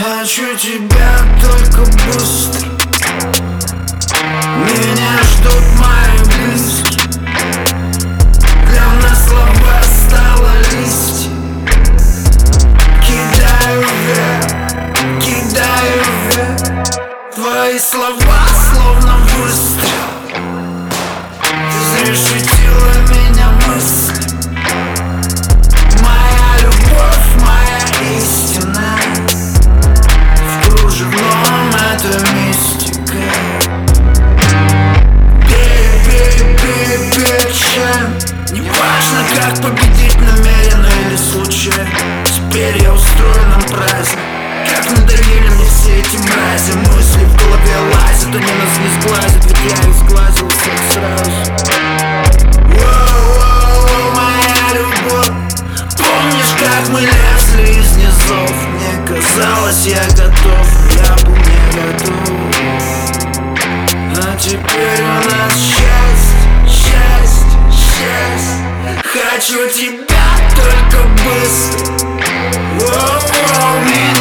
Хочу тебя только быстро. Меня ждут мои близкие. Для нас слова стало листья. Кидаю вверх. Твои слова словно выстрел. Ты изрешетила меня мысль. Моя любовь, моя истина. В кружевном это мистика. Пей чай. Неважно, как победить, намеренно или случайно. Теперь я устрою нам праздник. Как надоели мне все эти мрази. Мысли в голове лазят, они нас не сглазят. Ведь я их сглазил всех сразу. Воу, моя любовь. Помнишь, как мы лезли из низов? Мне казалось, я готов, я был не готов. А теперь у нас счастье. Хочу тебя только быстро. Воу,